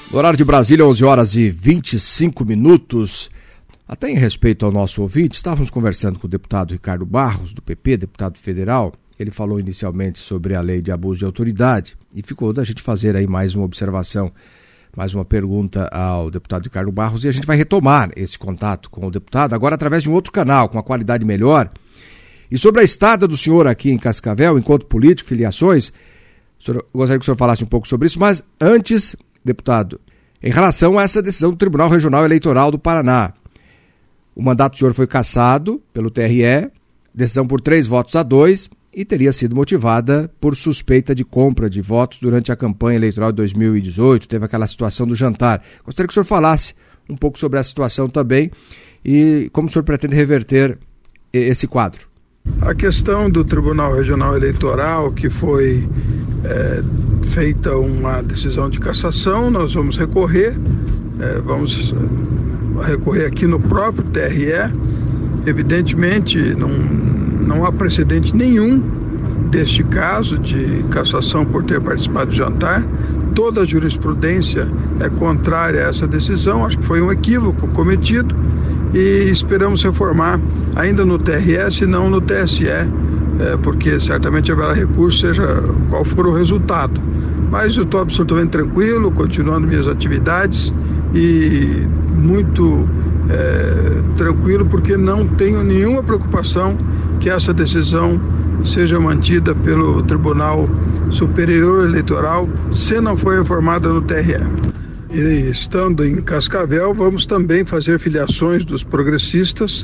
No horário de Brasília, 11 horas e 25 minutos. Até em respeito ao nosso ouvinte, estávamos conversando com o deputado Ricardo Barros, do PP, deputado federal. Ele falou inicialmente sobre a lei de abuso de autoridade e ficou da gente fazer aí mais uma observação, mais uma pergunta ao deputado Ricardo Barros, e a gente vai retomar esse contato com o deputado, agora através de um outro canal, com uma qualidade melhor. E sobre a estada do senhor aqui em Cascavel, enquanto político, filiações, gostaria que o senhor falasse um pouco sobre isso, mas antes, deputado, em relação a essa decisão do Tribunal Regional Eleitoral do Paraná, o mandato do senhor foi cassado pelo TRE, decisão por 3-2, e teria sido motivada por suspeita de compra de votos durante a campanha eleitoral de 2018, teve aquela situação do jantar. Gostaria que o senhor falasse um pouco sobre a situação também e como o senhor pretende reverter esse quadro. A questão do Tribunal Regional Eleitoral, que foi feita uma decisão de cassação, nós vamos recorrer, vamos recorrer aqui no próprio TRE. Evidentemente, não há precedente nenhum deste caso de cassação por ter participado do jantar. Toda a jurisprudência é contrária a essa decisão, acho que foi um equívoco cometido e esperamos reformar ainda no TRE, se não no TSE, porque certamente haverá recurso, seja qual for o resultado. Mas eu estou absolutamente tranquilo, continuando minhas atividades e muito tranquilo, porque não tenho nenhuma preocupação que essa decisão seja mantida pelo Tribunal Superior Eleitoral, se não for reformada no TRE. E estando em Cascavel, vamos também fazer filiações dos progressistas,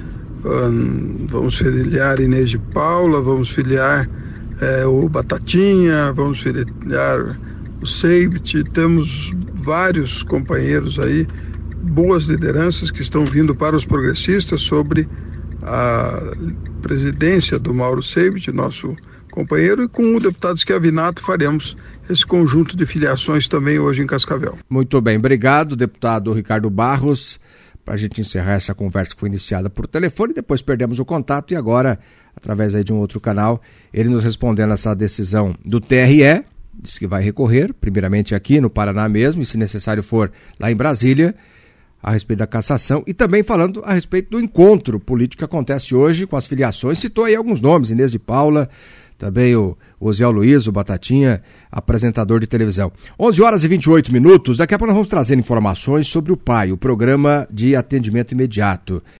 vamos filiar Inês de Paula, vamos filiar o Batatinha, vamos filiar o Seibit, temos vários companheiros aí, boas lideranças que estão vindo para os progressistas sobre a presidência do Mauro Seibit, nosso companheiro, e com o deputado Schiavinato faremos esse conjunto de filiações também hoje em Cascavel. Muito bem, obrigado, deputado Ricardo Barros. Para a gente encerrar essa conversa que foi iniciada por telefone, depois perdemos o contato e agora, através aí de um outro canal, ele nos respondendo essa decisão do TRE, disse que vai recorrer, primeiramente aqui no Paraná mesmo, e se necessário for lá em Brasília, a respeito da cassação, e também falando a respeito do encontro político que acontece hoje com as filiações. Citou aí alguns nomes, Inês de Paula, também o Osiel Luiz, o Batatinha, apresentador de televisão. 11 horas e 28 minutos, daqui a pouco nós vamos trazer informações sobre o PAI, o Programa de Atendimento Imediato.